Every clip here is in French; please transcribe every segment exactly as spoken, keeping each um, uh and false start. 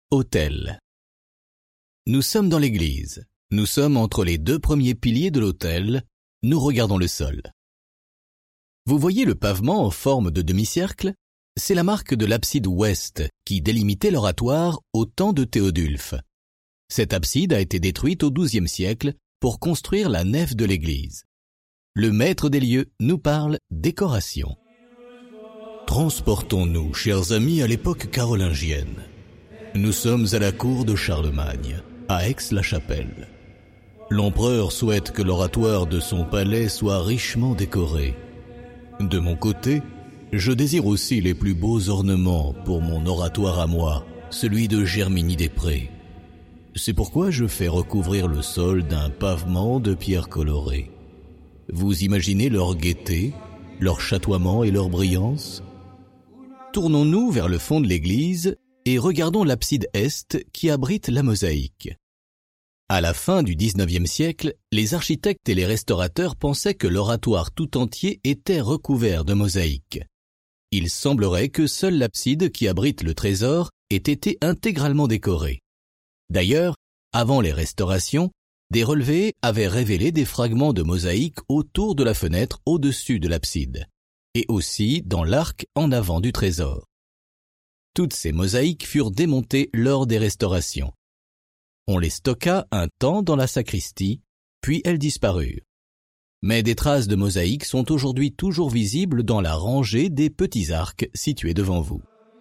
Autel. Nous sommes dans l'église. Nous sommes entre les deux premiers piliers de l'autel. Nous regardons le sol. Vous voyez le pavement en forme de demi-cercle? C'est la marque de l'abside ouest qui délimitait l'oratoire au temps de Théodulphe. Cette abside a été détruite au douzième siècle pour construire la nef de l'église. Le maître des lieux nous parle décoration. Transportons-nous, chers amis, à l'époque carolingienne. Nous sommes à la cour de Charlemagne, à Aix-la-Chapelle. L'empereur souhaite que l'oratoire de son palais soit richement décoré. De mon côté, je désire aussi les plus beaux ornements pour mon oratoire à moi, celui de Germigny-des-Prés. C'est pourquoi je fais recouvrir le sol d'un pavement de pierres colorées. Vous imaginez leur gaieté, leur chatoiement et leur brillance? Tournons-nous vers le fond de l'église et regardons l'abside est qui abrite la mosaïque. À la fin du dix-neuvième siècle, les architectes et les restaurateurs pensaient que l'oratoire tout entier était recouvert de mosaïques. Il semblerait que seule l'abside qui abrite le trésor ait été intégralement décorée. D'ailleurs, avant les restaurations, des relevés avaient révélé des fragments de mosaïque autour de la fenêtre au-dessus de l'abside, et aussi dans l'arc en avant du trésor. Toutes ces mosaïques furent démontées lors des restaurations. On les stocka un temps dans la sacristie, puis elles disparurent. Mais des traces de mosaïques sont aujourd'hui toujours visibles dans la rangée des petits arcs situés devant vous.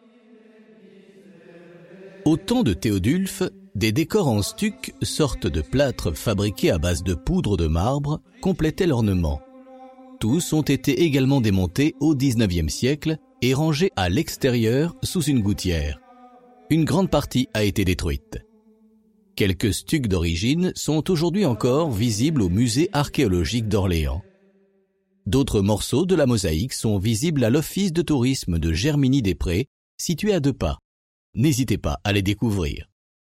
Au temps de Théodulphe, des décors en stuc, sorte de plâtre fabriqués à base de poudre de marbre, complétaient l'ornement. Tous ont été également démontés au dix-neuvième siècle et rangés à l'extérieur sous une gouttière. Une grande partie a été détruite. Quelques stucs d'origine sont aujourd'hui encore visibles au musée archéologique d'Orléans. D'autres morceaux de la mosaïque sont visibles à l'office de tourisme de Germigny-des-Prés, situé à deux pas. N'hésitez pas à les découvrir.